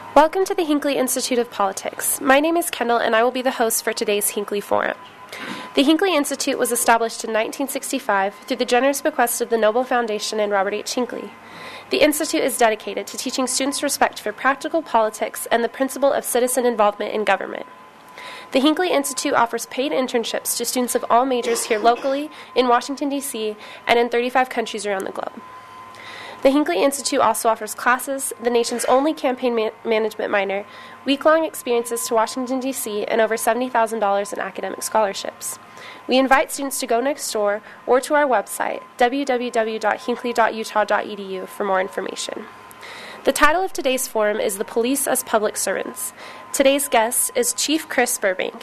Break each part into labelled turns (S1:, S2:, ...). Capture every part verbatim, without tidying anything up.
S1: Welcome to the Hinckley Institute of Politics. My name is Kendall, and I will be the host for today's Hinckley Forum. The Hinckley Institute was established in nineteen sixty-five through the generous bequest of the Noble Foundation and Robert H. Hinckley. The Institute is dedicated to teaching students respect for practical politics and the principle of citizen involvement in government. The Hinckley Institute offers paid internships to students of all majors here locally, in Washington, D C, and in thirty-five countries around the globe. The Hinckley Institute also offers classes, the nation's only campaign man- management minor, week-long experiences to Washington, D C, and over seventy thousand dollars in academic scholarships. We invite students to go next door or to our website, w w w dot hinckley dot utah dot e d u, for more information. The title of today's forum is The Police as Public Servants. Today's guest is Chief Chris Burbank.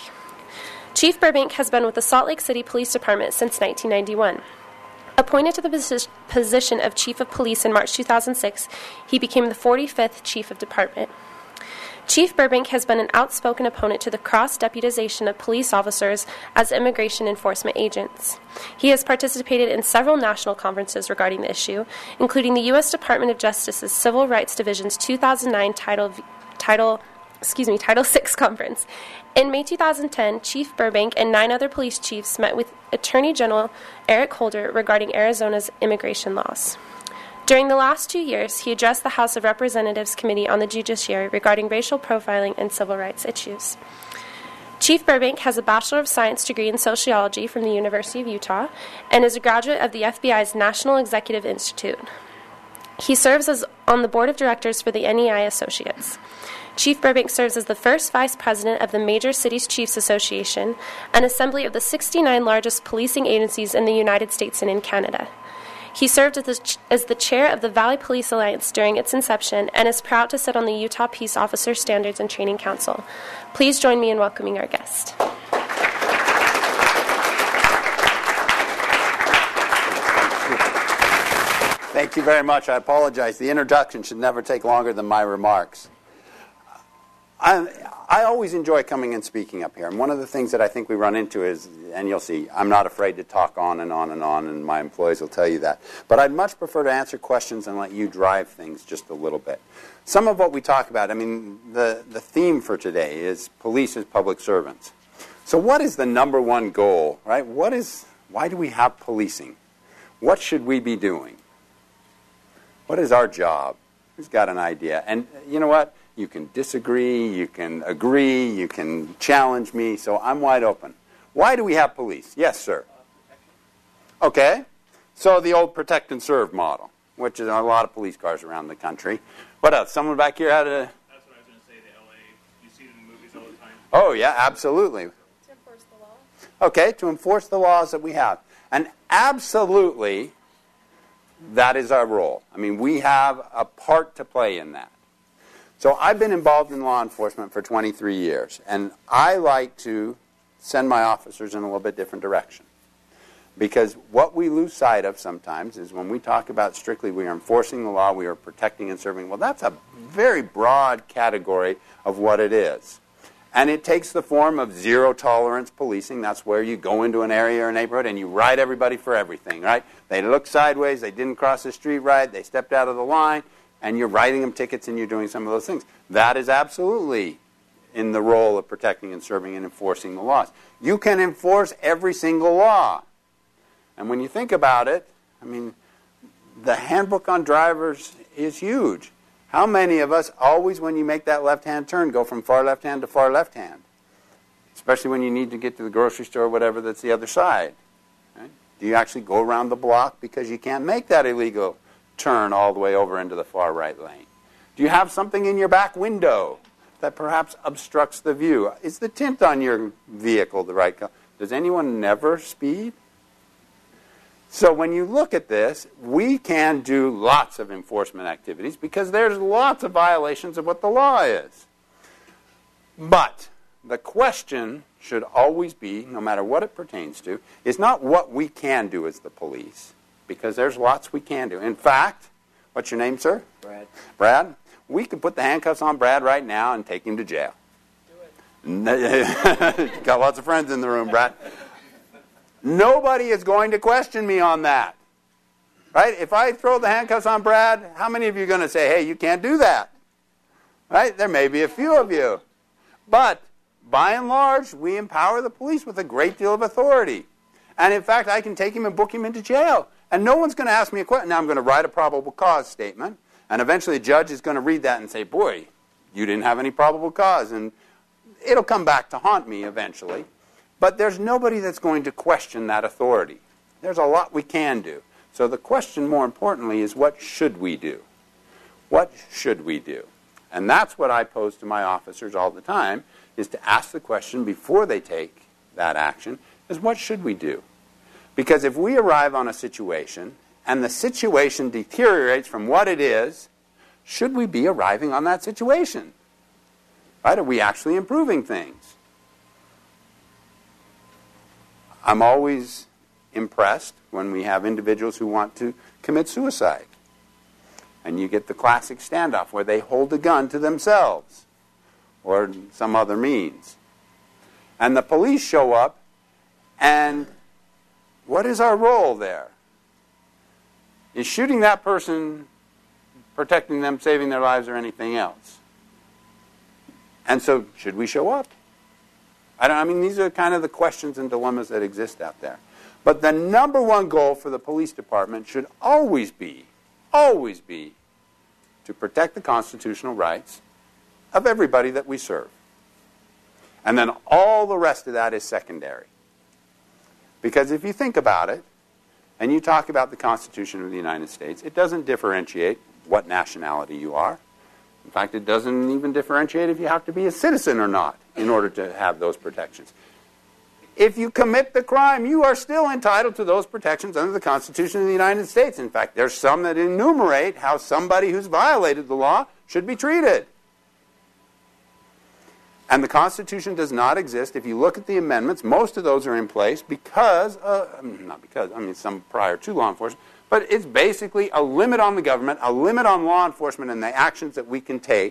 S1: Chief Burbank has been with the Salt Lake City Police Department since nineteen ninety-one. Appointed to the posi- position of Chief of Police in March two thousand six, he became the forty-fifth Chief of Department. Chief Burbank has been an outspoken opponent to the cross-deputization of police officers as immigration enforcement agents. He has participated in several national conferences regarding the issue, including the U S Department of Justice's Civil Rights Division's two thousand nine Title Title excuse me, Title six conference. In May two thousand ten, Chief Burbank and nine other police chiefs met with Attorney General Eric Holder regarding Arizona's immigration laws. During the last two years, he addressed the House of Representatives Committee on the Judiciary regarding racial profiling and civil rights issues. Chief Burbank has a Bachelor of Science degree in Sociology from the University of Utah and is a graduate of the F B I's National Executive Institute. He serves as on the board of directors for the N E I Associates. Chief Burbank serves as the first vice president of the Major Cities Chiefs Association, an assembly of the sixty-nine largest policing agencies in the United States and in Canada. He served as the, ch- as the chair of the Valley Police Alliance during its inception and is proud to sit on the Utah Peace Officer Standards and Training Council. Please join me in welcoming our guest.
S2: Thank you very much. I apologize. The introduction should never take longer than my remarks. I, I always enjoy coming and speaking up here. And one of the things that I think we run into is, and you'll see, I'm not afraid to talk on and on and on, and my employees will tell you that. But I'd much prefer to answer questions and let you drive things just a little bit. Some of what we talk about, I mean, the, the theme for today is police as public servants. So what is the number one goal, right? What is, why do we have policing? What should we be doing? What is our job? Who's got an idea? And you know what? You can disagree, you can agree, you can challenge me, so I'm wide open. Why do we have police? Yes, sir. Okay. So the old protect and serve model, which is a lot of police cars around the country. What else? Someone back here had a...
S3: That's what I was going to say, the L A. You see it in the movies all the time.
S2: Oh, yeah, absolutely.
S1: To enforce the law.
S2: Okay, to enforce the laws that we have. And absolutely, that is our role. I mean, we have a part to play in that. So I've been involved in law enforcement for twenty-three years, and I like to send my officers in a little bit different direction. Because what we lose sight of sometimes is when we talk about strictly we are enforcing the law, we are protecting and serving, well, that's a very broad category of what it is. And it takes the form of zero-tolerance policing. That's where you go into an area or a neighborhood and you ride everybody for everything, right? They look sideways, they didn't cross the street right, they stepped out of the line, and you're writing them tickets and you're doing some of those things. That is absolutely in the role of protecting and serving and enforcing the laws. You can enforce every single law. And when you think about it, I mean, the handbook on drivers is huge. How many of us always, when you make that left-hand turn, go from far left-hand to far left-hand? Especially when you need to get to the grocery store or whatever that's the other side. Right? Do you actually go around the block because you can't make that illegal turn all the way over into the far right lane? Do you have something in your back window that perhaps obstructs the view? Is the tint on your vehicle the right color? Does anyone never speed? So when you look at this, we can do lots of enforcement activities because there's lots of violations of what the law is. But the question should always be, no matter what it pertains to, is not what we can do as the police, because there's lots we can do. In fact, what's your name, sir?
S4: Brad.
S2: Brad? We could put the handcuffs on Brad right now and take him to jail.
S4: Do it.
S2: Got lots of friends in the room, Brad. Nobody is going to question me on that. Right? If I throw the handcuffs on Brad, how many of you are going to say, hey, you can't do that? Right? There may be a few of you. But by and large, we empower the police with a great deal of authority. And in fact, I can take him and book him into jail. And no one's going to ask me a question. Now I'm going to write a probable cause statement. And eventually a judge is going to read that and say, boy, you didn't have any probable cause. And it'll come back to haunt me eventually. But there's nobody that's going to question that authority. There's a lot we can do. So the question, more importantly, is what should we do? What should we do? And that's what I pose to my officers all the time, is to ask the question before they take that action, is what should we do? Because if we arrive on a situation and the situation deteriorates from what it is, should we be arriving on that situation? Right? Are we actually improving things? I'm always impressed when we have individuals who want to commit suicide. And you get the classic standoff where they hold a gun to themselves or some other means. And the police show up, and what is our role there? Is shooting that person protecting them, saving their lives, or anything else? And so, should we show up? I, don't, I mean, these are kind of the questions and dilemmas that exist out there. But the number one goal for the police department should always be, always be, to protect the constitutional rights of everybody that we serve. And then all the rest of that is secondary. Because if you think about it, and you talk about the Constitution of the United States, it doesn't differentiate what nationality you are. In fact, it doesn't even differentiate if you have to be a citizen or not in order to have those protections. If you commit the crime, you are still entitled to those protections under the Constitution of the United States. In fact, there's some that enumerate how somebody who's violated the law should be treated. And the Constitution does not exist. If you look at the amendments, most of those are in place because, uh, not because, I mean some prior to law enforcement, but it's basically a limit on the government, a limit on law enforcement and the actions that we can take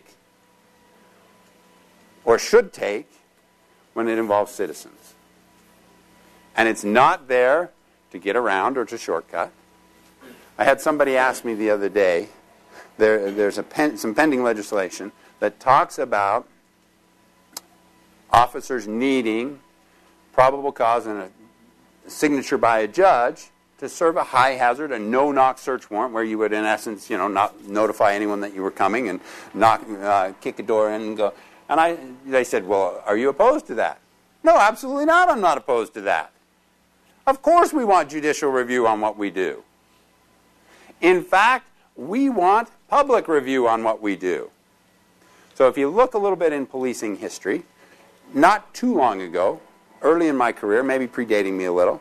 S2: or should take when it involves citizens. And it's not there to get around or to shortcut. I had somebody ask me the other day, there, there's a pen, some pending legislation that talks about officers needing probable cause and a signature by a judge to serve a high hazard, a no-knock search warrant, where you would, in essence, you know, not notify anyone that you were coming and knock, uh, kick a door in and go. And I, they said, well, are you opposed to that? No, absolutely not. I'm not opposed to that. Of course we want judicial review on what we do. In fact, we want public review on what we do. So if you look a little bit in policing history, not too long ago, early in my career, maybe predating me a little,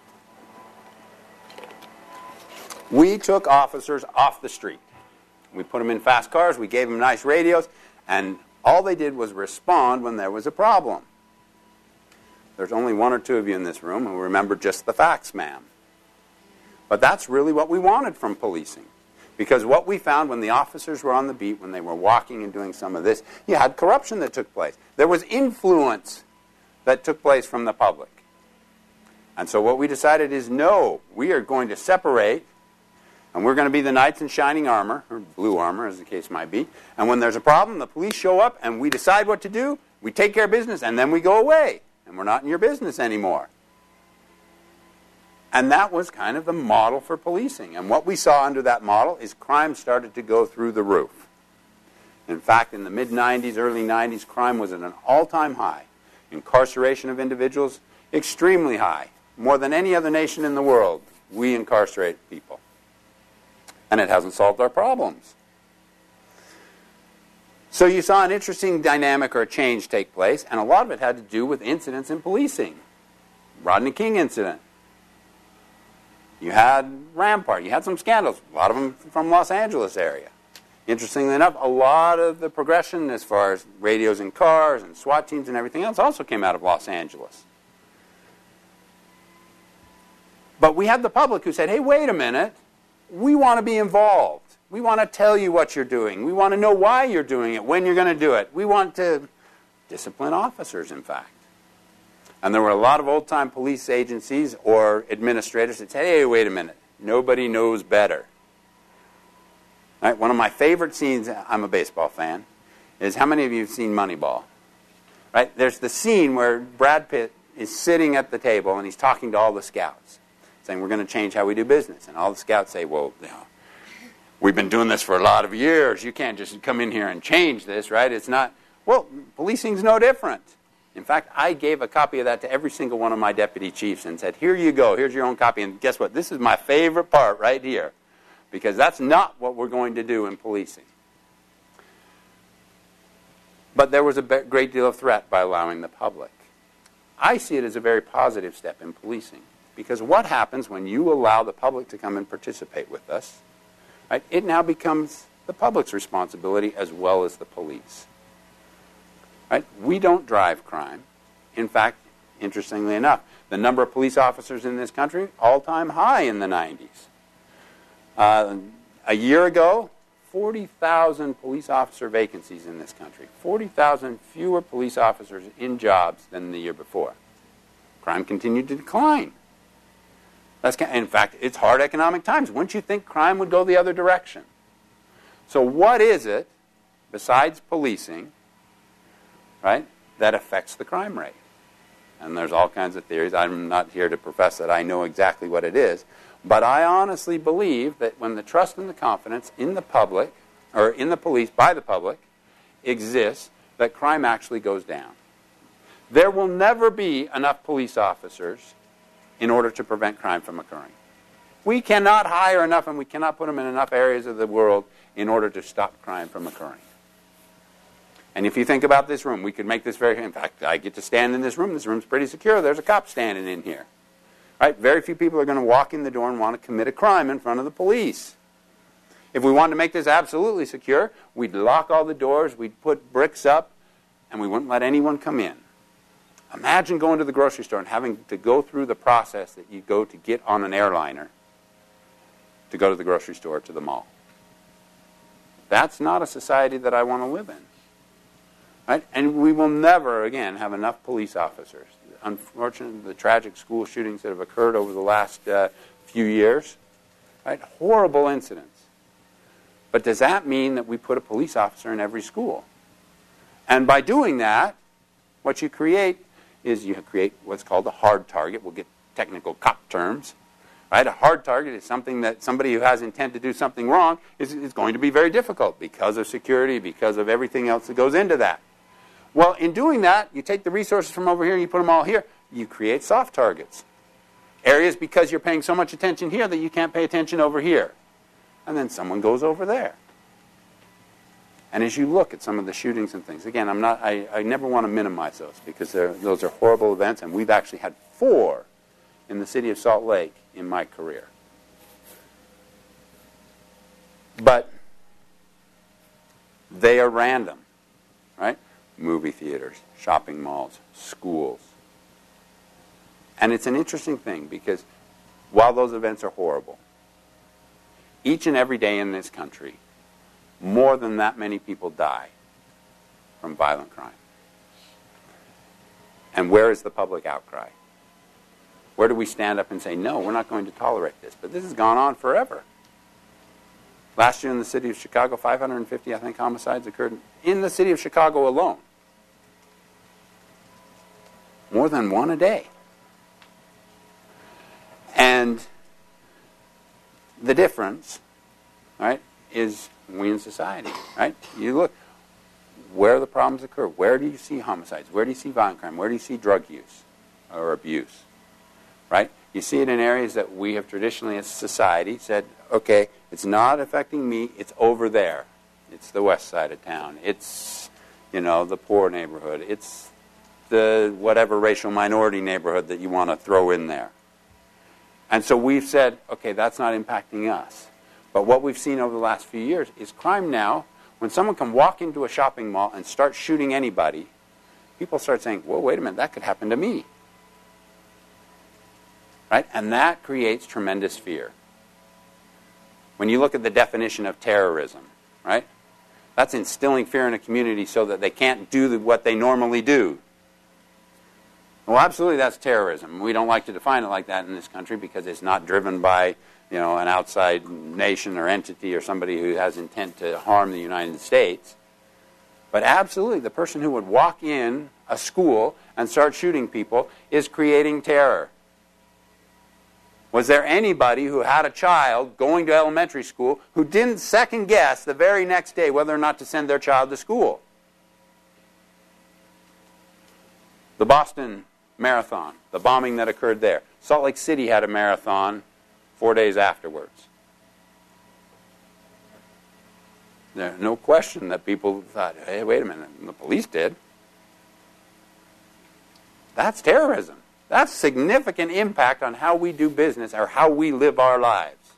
S2: we took officers off the street. We put them in fast cars, we gave them nice radios, and all they did was respond when there was a problem. There's only one or two of you in this room who remember just the facts, ma'am. But that's really what we wanted from policing. Because what we found when the officers were on the beat, when they were walking and doing some of this, you had corruption that took place. There was influence that took place from the public. And so what we decided is, no, we are going to separate, and we're going to be the knights in shining armor, or blue armor as the case might be. And when there's a problem, the police show up, and we decide what to do, we take care of business, and then we go away. And we're not in your business anymore. And that was kind of the model for policing. And what we saw under that model is crime started to go through the roof. In fact, in the mid nineties, early nineties, crime was at an all-time high. Incarceration of individuals, extremely high. More than any other nation in the world, we incarcerate people. And it hasn't solved our problems. So you saw an interesting dynamic or change take place, and a lot of it had to do with incidents in policing. Rodney King incident. You had Rampart. You had some scandals, a lot of them from Los Angeles area. Interestingly enough, a lot of the progression as far as radios in cars and SWAT teams and everything else also came out of Los Angeles. But we had the public who said, hey, wait a minute, we want to be involved. We want to tell you what you're doing. We want to know why you're doing it, when you're going to do it. We want to discipline officers, in fact. And there were a lot of old-time police agencies or administrators that said, hey, wait a minute, nobody knows better. Right? One of my favorite scenes, I'm a baseball fan, is, how many of you have seen Moneyball? Right? There's the scene where Brad Pitt is sitting at the table and he's talking to all the scouts, saying, we're going to change how we do business. And all the scouts say, well, you know, we've been doing this for a lot of years. You can't just come in here and change this, right? It's not, well, policing's no different. In fact, I gave a copy of that to every single one of my deputy chiefs and said, here you go, here's your own copy. And guess what? This is my favorite part right here, because that's not what we're going to do in policing. But there was a great deal of threat by allowing the public. I see it as a very positive step in policing, because what happens when you allow the public to come and participate with us, right? It now becomes the public's responsibility as well as the police. Right? We don't drive crime. In fact, interestingly enough, the number of police officers in this country, all-time high in the nineties. Uh, a year ago, forty thousand police officer vacancies in this country. forty thousand fewer police officers in jobs than the year before. Crime continued to decline. That's, in fact, it's hard economic times. Wouldn't you think crime would go the other direction? So what is it, besides policing, right, that affects the crime rate? And there's all kinds of theories. I'm not here to profess that I know exactly what it is. But I honestly believe that when the trust and the confidence in the public, or in the police by the public, exists, that crime actually goes down. There will never be enough police officers in order to prevent crime from occurring. We cannot hire enough, and we cannot put them in enough areas of the world in order to stop crime from occurring. And if you think about this room, we could make this very... In fact, I get to stand in this room. This room's pretty secure. There's a cop standing in here. Right? Very few people are going to walk in the door and want to commit a crime in front of the police. If we wanted to make this absolutely secure, we'd lock all the doors, we'd put bricks up, and we wouldn't let anyone come in. Imagine going to the grocery store and having to go through the process that you go to get on an airliner to go to the grocery store or to the mall. That's not a society that I want to live in. Right? And we will never, again, have enough police officers. Unfortunately, the tragic school shootings that have occurred over the last uh, few years, right? Horrible incidents. But does that mean that we put a police officer in every school? And by doing that, what you create is you create what's called a hard target. We'll get technical cop terms. Right? A hard target is something that somebody who has intent to do something wrong is, is going to be very difficult because of security, because of everything else that goes into that. Well, in doing that, you take the resources from over here and you put them all here. You create soft targets. Areas because you're paying so much attention here that you can't pay attention over here. And then someone goes over there. And as you look at some of the shootings and things, again, I'm not, I, I never want to minimize those because those are horrible events, and we've actually had four in the city of Salt Lake in my career. But they are random, right? Movie theaters, shopping malls, schools. And it's an interesting thing because while those events are horrible, each and every day in this country, more than that many people die from violent crime. And where is the public outcry? Where do we stand up and say, no, we're not going to tolerate this? But this has gone on forever. Last year in the city of Chicago, five hundred fifty, I think, homicides occurred in the city of Chicago alone. More than one a day. And the difference, right, is we in society, right? You look, where the problems occur. Where do you see homicides? Where do you see violent crime? Where do you see drug use or abuse? Right? You see it in areas that we have traditionally as a society said, okay, it's not affecting me, it's over there. It's the west side of town. It's, you know, the poor neighborhood. It's the whatever racial minority neighborhood that you want to throw in there. And so we've said, okay, that's not impacting us. But what we've seen over the last few years is crime now, when someone can walk into a shopping mall and start shooting anybody, people start saying, whoa, wait a minute, that could happen to me. Right? And that creates tremendous fear. When you look at the definition of terrorism, right? That's instilling fear in a community so that they can't do what they normally do. Well, absolutely, that's terrorism. We don't like to define it like that in this country because it's not driven by, you know, an outside nation or entity or somebody who has intent to harm the United States. But absolutely, the person who would walk in a school and start shooting people is creating terror. Was there anybody who had a child going to elementary school who didn't second guess the very next day whether or not to send their child to school? The Boston Marathon, the bombing that occurred there. Salt Lake City had a marathon four days afterwards. There's no question that people thought, hey, wait a minute, the police did. That's terrorism. That's significant impact on how we do business or how we live our lives.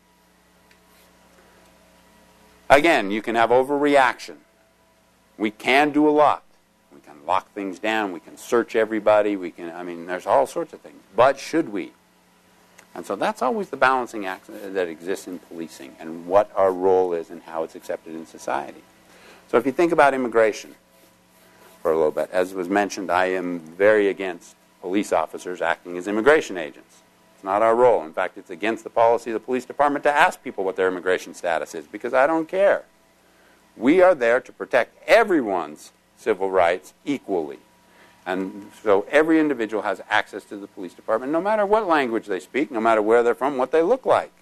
S2: Again, you can have overreaction. We can do a lot. We can lock things down. We can search everybody. We can, I mean, there's all sorts of things. But should we? And so that's always the balancing act that exists in policing and what our role is and how it's accepted in society. So if you think about immigration for a little bit, as was mentioned, I am very against police officers acting as immigration agents. It's not our role. In fact, it's against the policy of the police department to ask people what their immigration status is, because I don't care. We are there to protect everyone's civil rights equally. And so every individual has access to the police department, no matter what language they speak, no matter where they're from, what they look like.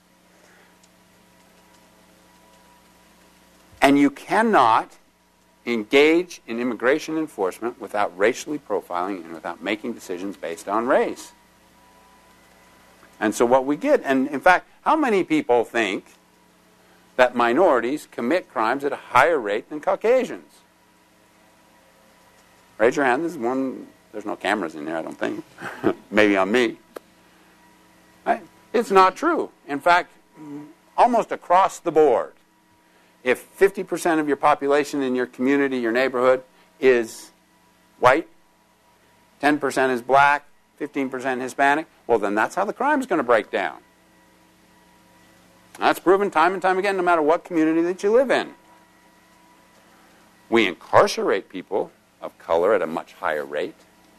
S2: And you cannot engage in immigration enforcement without racially profiling and without making decisions based on race. And so what we get, and in fact, how many people think that minorities commit crimes at a higher rate than Caucasians? Raise your hand. This is one, there's no cameras in there, I don't think. Maybe on me. Right? It's not true. In fact, almost across the board, if fifty percent of your population in your community, your neighborhood, is white, ten percent is black, fifteen percent Hispanic, well, then that's how the crime is going to break down. That's proven time and time again, no matter what community that you live in. We incarcerate people of color at a much higher rate.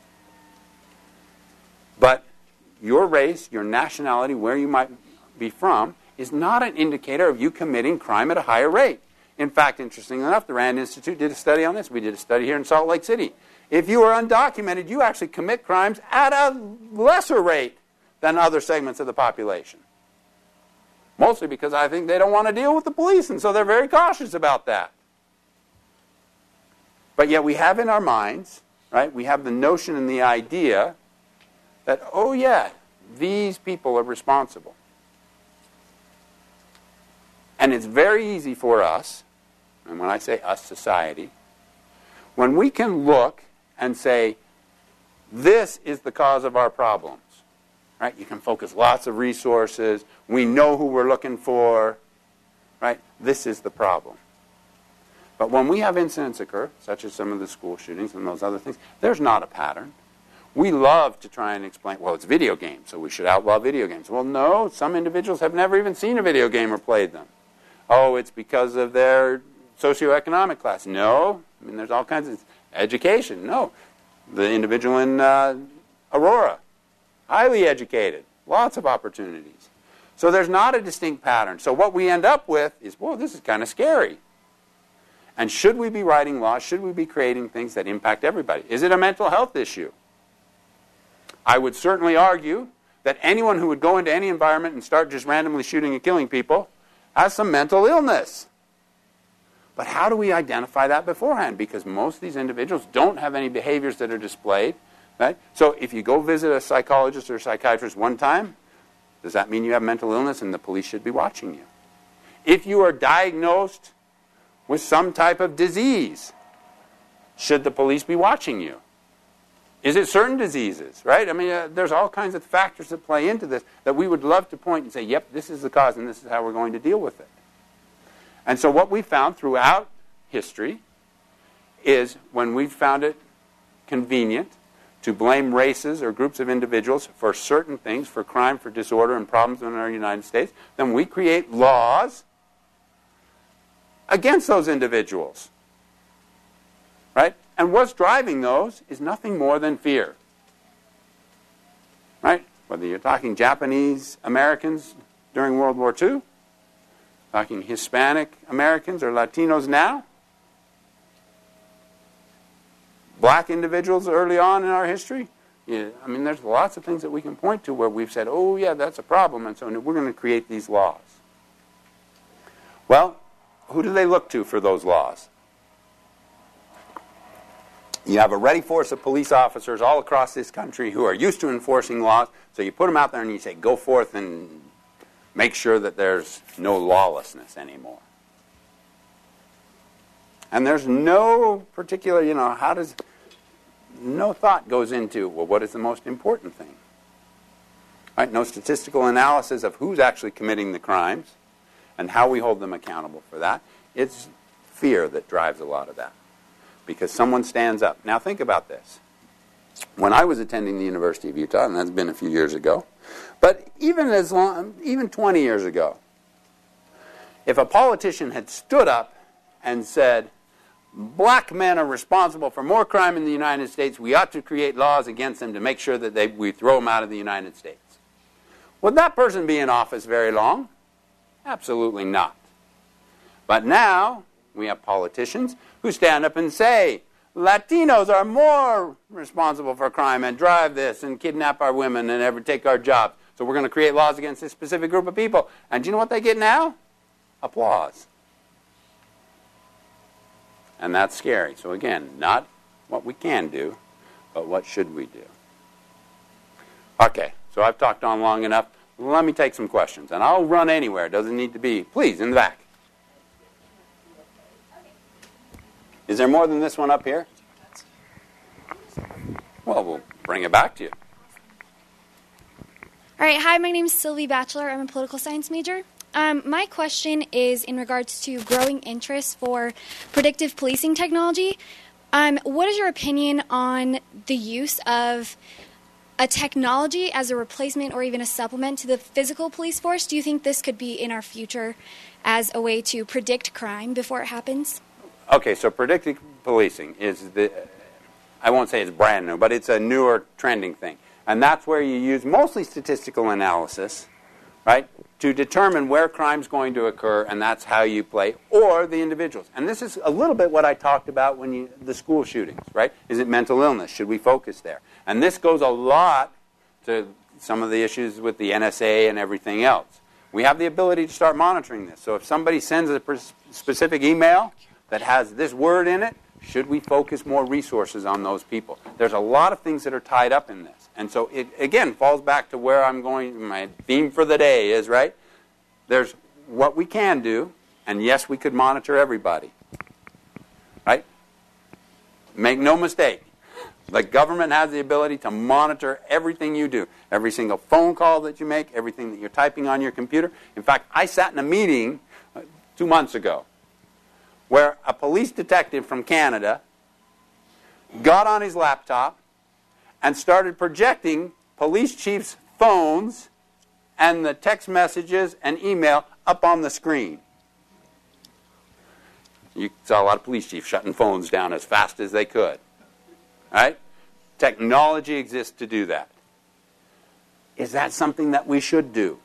S2: But your race, your nationality, where you might be from, is not an indicator of you committing crime at a higher rate. In fact, interestingly enough, the Rand Institute did a study on this. We did a study here in Salt Lake City. If you are undocumented, you actually commit crimes at a lesser rate than other segments of the population. Mostly because I think they don't want to deal with the police, and so they're very cautious about that. But yet we have in our minds, right, we have the notion and the idea that, oh yeah, these people are responsible. And it's very easy for us, and when I say us, society, when we can look and say, this is the cause of our problems. Right? You can focus lots of resources. We know who we're looking for. Right? This is the problem. But when we have incidents occur, such as some of the school shootings and those other things, there's not a pattern. We love to try and explain, well, it's video games, so we should outlaw video games. Well, no, some individuals have never even seen a video game or played them. Oh, it's because of their socioeconomic class. No. I mean, there's all kinds of education. No. The individual in uh, Aurora, highly educated, lots of opportunities. So there's not a distinct pattern. So what we end up with is, well, this is kind of scary. And should we be writing laws? Should we be creating things that impact everybody? Is it a mental health issue? I would certainly argue that anyone who would go into any environment and start just randomly shooting and killing people has some mental illness. But how do we identify that beforehand? Because most of these individuals don't have any behaviors that are displayed. Right? So if you go visit a psychologist or a psychiatrist one time, does that mean you have mental illness and the police should be watching you? If you are diagnosed with some type of disease, should the police be watching you? Is it certain diseases, right? I mean, uh, there's all kinds of factors that play into this that we would love to point and say, yep, this is the cause and this is how we're going to deal with it. And so what we found throughout history is when we found it convenient to blame races or groups of individuals for certain things, for crime, for disorder, and problems in our United States, then we create laws against those individuals. Right? And what's driving those is nothing more than fear. Right? Whether you're talking Japanese Americans during World War Two, talking Hispanic Americans or Latinos now, black individuals early on in our history? Yeah, I mean, there's lots of things that we can point to where we've said, oh, yeah, that's a problem, and so we're going to create these laws. Well, who do they look to for those laws? You have a ready force of police officers all across this country who are used to enforcing laws, so you put them out there and you say, go forth and make sure that there's no lawlessness anymore. And there's no particular, you know, how does... No thought goes into, well, what is the most important thing? Right? No statistical analysis of who's actually committing the crimes and how we hold them accountable for that. It's fear that drives a lot of that because someone stands up. Now think about this. When I was attending the University of Utah, and that's been a few years ago, but even as long, even twenty years ago, if a politician had stood up and said, black men are responsible for more crime in the United States. We ought to create laws against them to make sure that they, we throw them out of the United States. Would that person be in office very long? Absolutely not. But now we have politicians who stand up and say, Latinos are more responsible for crime and drive this and kidnap our women and ever take our jobs. So we're going to create laws against this specific group of people. And do you know what they get now? Applause. And that's scary. So again, not what we can do, but what should we do? Okay, so I've talked on long enough. Let me take some questions. And I'll run anywhere. It doesn't need to be. Please, in the back. Is there more than this one up here? Well, we'll bring it back to you.
S5: All right, hi, my name is Sylvie Batchelor. I'm a political science major. Um, my question is in regards to growing interest for predictive policing technology. Um, what is your opinion on the use of a technology as a replacement or even a supplement to the physical police force? Do you think this could be in our future as a way to predict crime before it happens?
S2: Okay, so predictive policing is the, I won't say it's brand new, but it's a newer trending thing. And that's where you use mostly statistical analysis, right, to determine where crime's going to occur, and that's how you play, or the individuals. And this is a little bit what I talked about when you, the school shootings, right? Is it mental illness? Should we focus there? And this goes a lot to some of the issues with the N S A and everything else. We have the ability to start monitoring this. So if somebody sends a specific email that has this word in it, should we focus more resources on those people? There's a lot of things that are tied up in this. And so it, again, falls back to where I'm going. My theme for the day is, right, there's what we can do, and yes, we could monitor everybody. Right? Make no mistake. The government has the ability to monitor everything you do. Every single phone call that you make, everything that you're typing on your computer. In fact, I sat in a meeting uh, two months ago where a police detective from Canada got on his laptop and started projecting police chiefs' phones and the text messages and email up on the screen. You saw a lot of police chiefs shutting phones down as fast as they could. Right? Technology exists to do that. Is that something that we should do?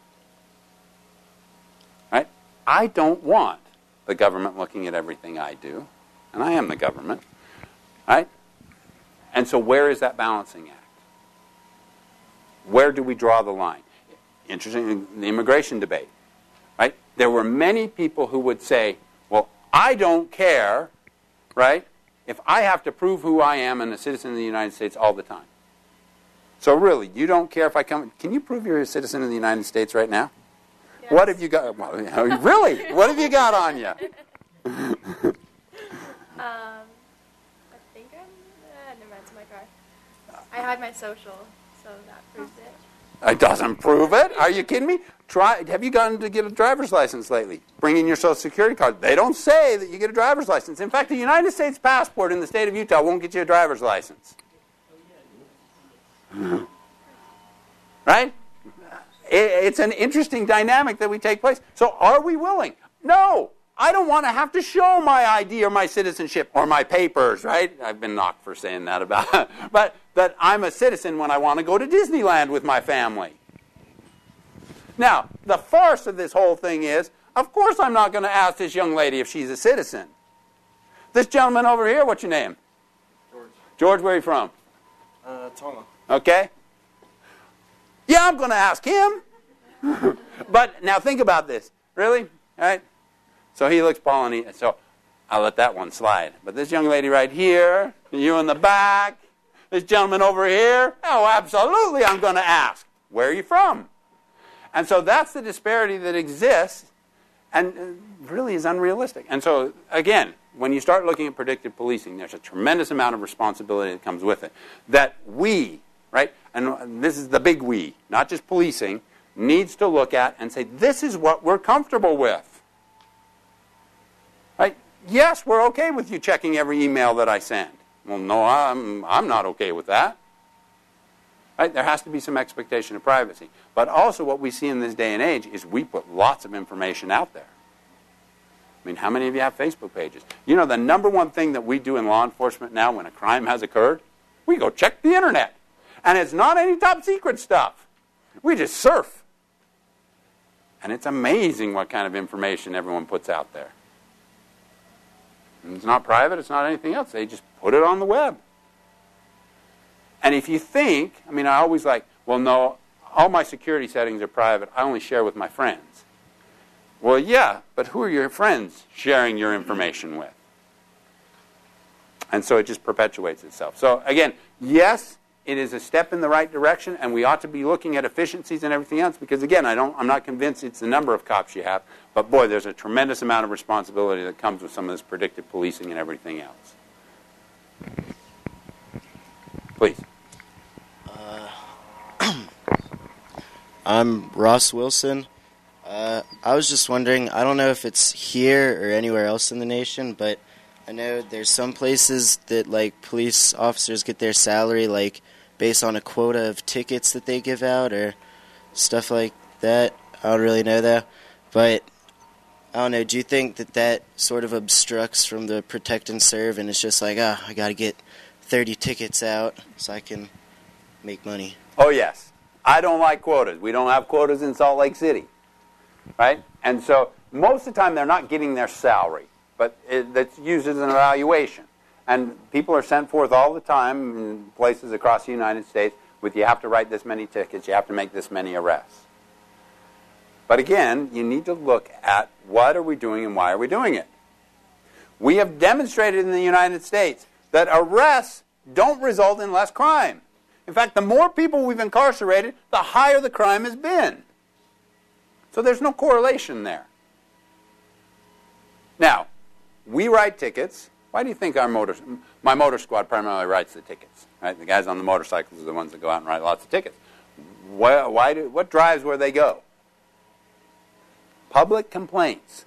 S2: Right? I don't want the government looking at everything I do, and I am the government. Right? And so where is that balancing act? Where do we draw the line? Interesting, the immigration debate. Right? There were many people who would say, well, I don't care, right, if I have to prove who I am and a citizen of the United States all the time. So really, you don't care if I come... Can you prove you're a citizen of the United States right now? Yes. What have you got... Well, really? What have you got on you?
S6: um, I think I'm... Uh, never mind, it's my car. I had my social, so that proves it.
S2: It doesn't prove it? Are you kidding me? Try. Have you gotten to get a driver's license lately? Bring in your Social Security card. They don't say that you get a driver's license. In fact, a United States passport in the state of Utah won't get you a driver's license. Right? It's an interesting dynamic that we take place. So are we willing? No. I don't want to have to show my I D or my citizenship or my papers, right? I've been knocked for saying that about it. But that I'm a citizen when I want to go to Disneyland with my family. Now, the farce of this whole thing is, of course I'm not going to ask this young lady if she's a citizen. This gentleman over here, what's your name?
S3: George.
S2: George, where are you from?
S7: Uh, Tonga.
S2: Okay. Yeah, I'm going to ask him. But now think about this. Really? All right? So he looks Polynesian. So I'll let that one slide. But this young lady right here, you in the back, this gentleman over here, oh, absolutely, I'm going to ask. Where are you from? And so that's the disparity that exists and really is unrealistic. And so, again, when you start looking at predictive policing, there's a tremendous amount of responsibility that comes with it. That we, right, and this is the big we, not just policing, needs to look at and say, this is what we're comfortable with. Right? Yes, we're okay with you checking every email that I send. Well, no, I'm, I'm not okay with that. Right? There has to be some expectation of privacy. But also what we see in this day and age is we put lots of information out there. I mean, how many of you have Facebook pages? You know, the number one thing that we do in law enforcement now when a crime has occurred, we go check the internet. And it's not any top secret stuff. We just surf. And it's amazing what kind of information everyone puts out there. And it's not private, it's not anything else. They just put it on the web. And if you think, I mean, I always like, well, no, all my security settings are private. I only share with my friends. Well, yeah, but who are your friends sharing your information with? And so it just perpetuates itself. So again, yes, it is a step in the right direction, and we ought to be looking at efficiencies and everything else, because again, I don't, I'm not convinced it's the number of cops you have, but boy, there's a tremendous amount of responsibility that comes with some of this predictive policing and everything else. Please.
S8: I'm Ross Wilson. Uh, I was just wondering, I don't know if it's here or anywhere else in the nation, but I know there's some places that, like, police officers get their salary, like, based on a quota of tickets that they give out or stuff like that. I don't really know that. But, I don't know, do you think that that sort of obstructs from the protect and serve, and it's just like, ah, oh, I got to get thirty tickets out so I can make money?
S2: Oh, yes. I don't like quotas. We don't have quotas in Salt Lake City, right? And so most of the time they're not getting their salary, but it, that's used as an evaluation. And people are sent forth all the time in places across the United States with you have to write this many tickets, you have to make this many arrests. But again, you need to look at what are we doing and why are we doing it. We have demonstrated in the United States that arrests don't result in less crime. In fact, the more people we've incarcerated, the higher the crime has been. So there's no correlation there. Now, we write tickets. Why do you think our motor, my motor squad primarily writes the tickets? Right? The guys on the motorcycles are the ones that go out and write lots of tickets. Why, why do, what drives where they go? Public complaints.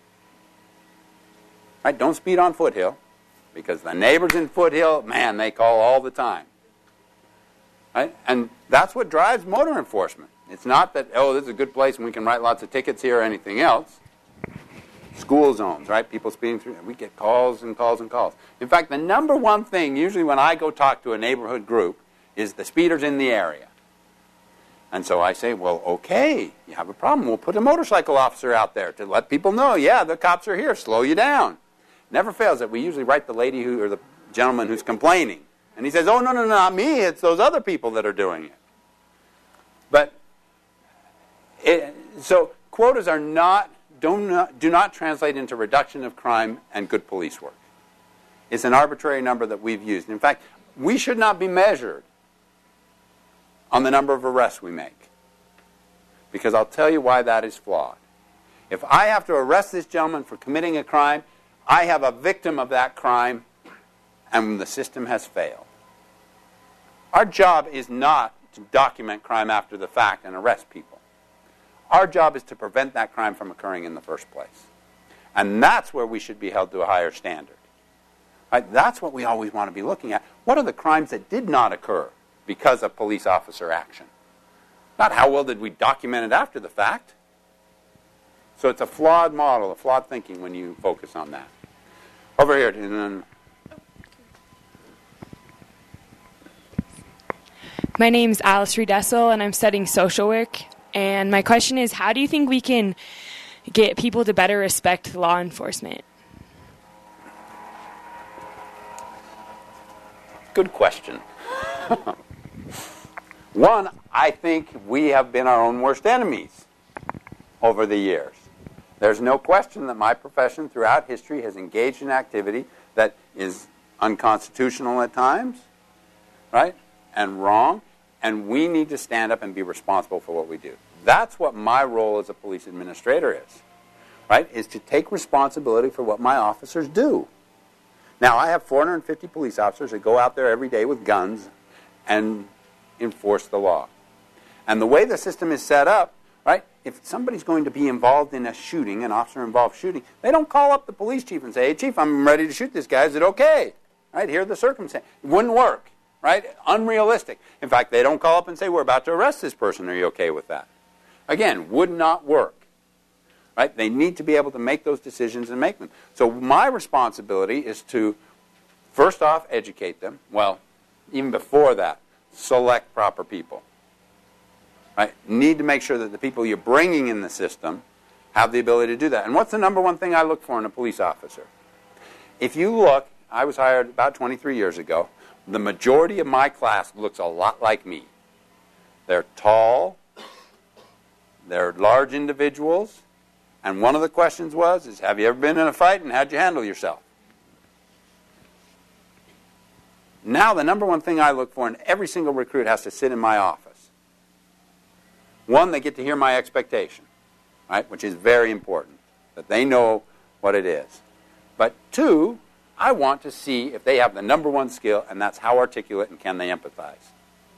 S2: Right? Don't speed on Foothill, because the neighbors in Foothill, man, they call all the time. Right? And that's what drives motor enforcement. It's not that, oh, this is a good place and we can write lots of tickets here or anything else. School zones, right? People speeding through. We get calls and calls and calls. In fact, the number one thing, usually when I go talk to a neighborhood group, is the speeders in the area. And so I say, well, okay, you have a problem. We'll put a motorcycle officer out there to let people know, yeah, the cops are here, slow you down. Never fails that we usually write the lady who, or the gentleman who's complaining. And he says, oh, no, no, no, not me. It's those other people that are doing it. But, it, so quotas are not, do not, do not translate into reduction of crime and good police work. It's an arbitrary number that we've used. In fact, we should not be measured on the number of arrests we make. Because I'll tell you why that is flawed. If I have to arrest this gentleman for committing a crime, I have a victim of that crime, and the system has failed. Our job is not to document crime after the fact and arrest people. Our job is to prevent that crime from occurring in the first place. And that's where we should be held to a higher standard. Right? That's what we always want to be looking at. What are the crimes that did not occur because of police officer action? Not how well did we document it after the fact. So it's a flawed model, a flawed thinking when you focus on that. Over here. And then
S9: my name's Alice Redessel, and I'm studying social work. And my question is, how do you think we can get people to better respect law enforcement?
S2: Good question. One, I think we have been our own worst enemies over the years. There's no question that my profession throughout history has engaged in activity that is unconstitutional at times, right, and wrong, and we need to stand up and be responsible for what we do. That's what my role as a police administrator is, right, is to take responsibility for what my officers do. Now, I have four hundred fifty police officers that go out there every day with guns and enforce the law. And the way the system is set up, right, if somebody's going to be involved in a shooting, an officer-involved shooting, they don't call up the police chief and say, hey, chief, I'm ready to shoot this guy. Is it okay? Right, here are the circumstances. It wouldn't work, right? Unrealistic. In fact, they don't call up and say, we're about to arrest this person. Are you okay with that? Again, would not work. Right? They need to be able to make those decisions and make them. So my responsibility is to, first off, educate them. Well, even before that, select proper people. Right? Need to make sure that the people you're bringing in the system have the ability to do that. And what's the number one thing I look for in a police officer? If you look, I was hired about twenty-three years ago. The majority of my class looks a lot like me. They're tall. They're large individuals. And one of the questions was, is have you ever been in a fight and how'd you handle yourself? Now the number one thing I look for, and every single recruit has to sit in my office. One, they get to hear my expectation, right, which is very important, that they know what it is. But two, I want to see if they have the number one skill, and that's how articulate and can they empathize.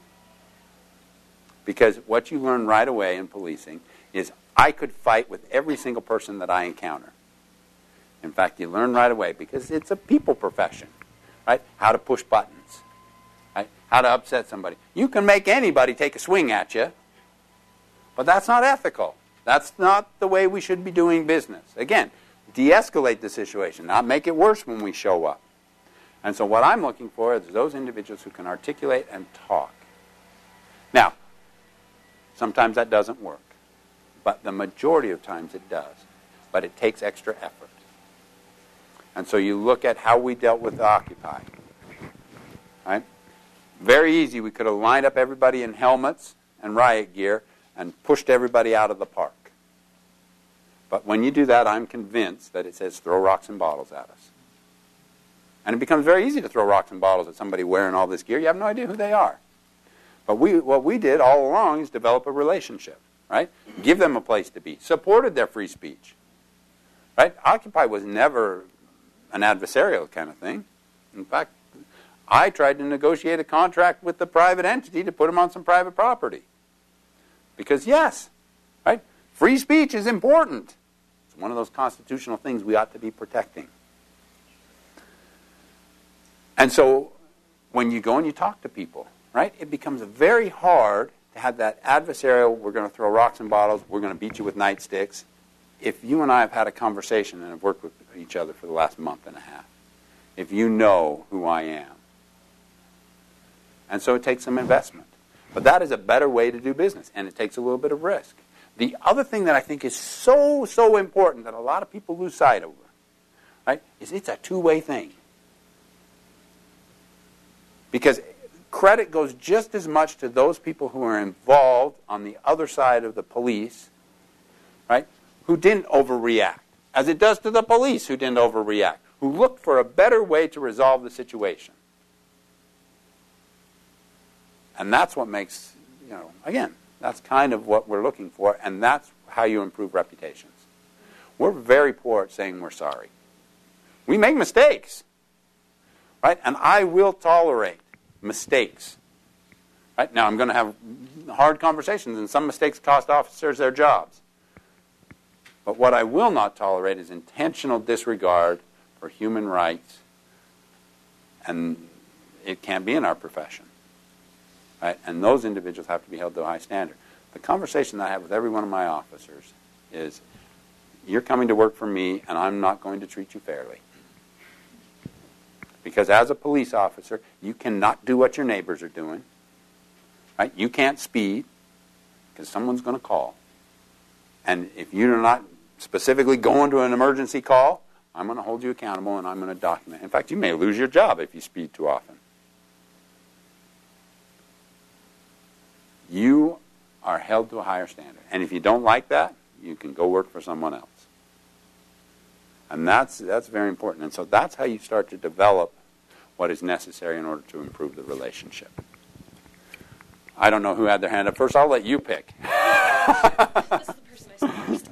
S2: Because what you learn right away in policing is I could fight with every single person that I encounter. In fact, you learn right away because it's a people profession, right? How to push buttons, right? How to upset somebody. You can make anybody take a swing at you, but that's not ethical. That's not the way we should be doing business. Again, de-escalate the situation, not make it worse when we show up. And so what I'm looking for is those individuals who can articulate and talk. Now, sometimes that doesn't work. But the majority of times it does. But it takes extra effort. And so you look at how we dealt with Occupy. Right? Very easy. We could have lined up everybody in helmets and riot gear and pushed everybody out of the park. But when you do that, I'm convinced that it says throw rocks and bottles at us. And it becomes very easy to throw rocks and bottles at somebody wearing all this gear. You have no idea who they are. But we, what we did all along is develop a relationship. Right? Give them a place to be. Supported their free speech. Right? Occupy was never an adversarial kind of thing. In fact, I tried to negotiate a contract with the private entity to put them on some private property. Because yes, right? Free speech is important. It's one of those constitutional things we ought to be protecting. And so when you go and you talk to people, right, it becomes very hard to have that adversarial, we're going to throw rocks and bottles, we're going to beat you with nightsticks. If you and I have had a conversation and have worked with each other for the last month and a half, if you know who I am. And so it takes some investment. But that is a better way to do business, and it takes a little bit of risk. The other thing that I think is so, so important that a lot of people lose sight of, right, is it's a two-way thing. Because credit goes just as much to those people who are involved on the other side of the police, right, who didn't overreact, as it does to the police who didn't overreact, who looked for a better way to resolve the situation. And that's what makes, you know, again, that's kind of what we're looking for, and that's how you improve reputations. We're very poor at saying we're sorry. We make mistakes, right? And I will tolerate mistakes. Right? Now, I'm going to have hard conversations, and some mistakes cost officers their jobs. But what I will not tolerate is intentional disregard for human rights, and it can't be in our profession. Right? And those individuals have to be held to a high standard. The conversation that I have with every one of my officers is, you're coming to work for me, and I'm not going to treat you fairly. Because as a police officer, you cannot do what your neighbors are doing. Right? You can't speed, because someone's going to call. And if you're not specifically going to an emergency call, I'm going to hold you accountable, and I'm going to document. In fact, you may lose your job if you speed too often. you are held to a higher standard. And if you don't like that, you can go work for someone else. And that's, that's very important. And so that's how you start to develop what is necessary in order to improve the relationship. I don't know who had their hand up first. I'll let you pick.
S1: This is the person I saw first.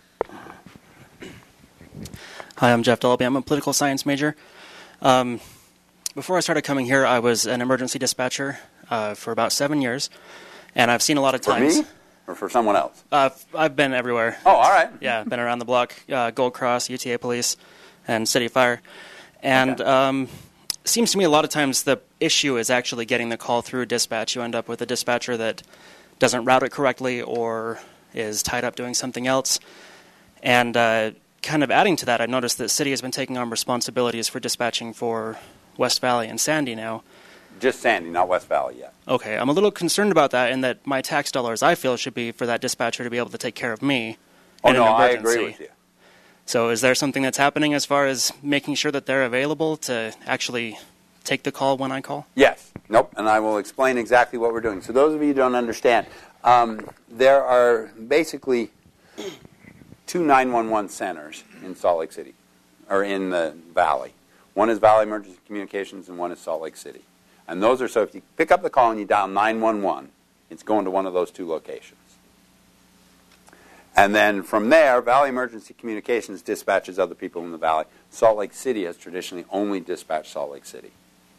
S7: Hi, I'm Jeff Dolby. I'm a political science major. Um, before I started coming here, I was an emergency dispatcher uh, for about seven years, and I've seen a lot of
S2: For
S7: times.
S2: me? Or for someone else?
S7: Uh, I've been everywhere.
S2: Oh, all right.
S7: Yeah, been around the block, uh, Gold Cross, U T A Police, and City Fire. And
S2: Okay.
S7: um, it seems to me a lot of times the issue is actually getting the call through dispatch. You end up with a dispatcher that doesn't route it correctly or is tied up doing something else. And uh, kind of adding to that, I noticed that City has been taking on responsibilities for dispatching for West Valley and Sandy now.
S2: Just Sandy, not West Valley yet.
S7: Okay, I'm a little concerned about that in that my tax dollars, I feel, should be for that dispatcher to be able to take care of me
S2: Oh,
S7: in
S2: no,
S7: an
S2: I
S7: emergency.
S2: agree with you.
S7: So is there something that's happening as far as making sure that they're available to actually take the call when I call?
S2: Yes. Nope. And I will explain exactly what we're doing. So those of you who don't understand, um, there are basically two nine one one centers in Salt Lake City, or in the Valley. One is Valley Emergency Communications and one is Salt Lake City. And those are, so if you pick up the call and you dial nine one one, it's going to one of those two locations. And then from there, Valley Emergency Communications dispatches other people in the Valley. Salt Lake City has traditionally only dispatched Salt Lake City.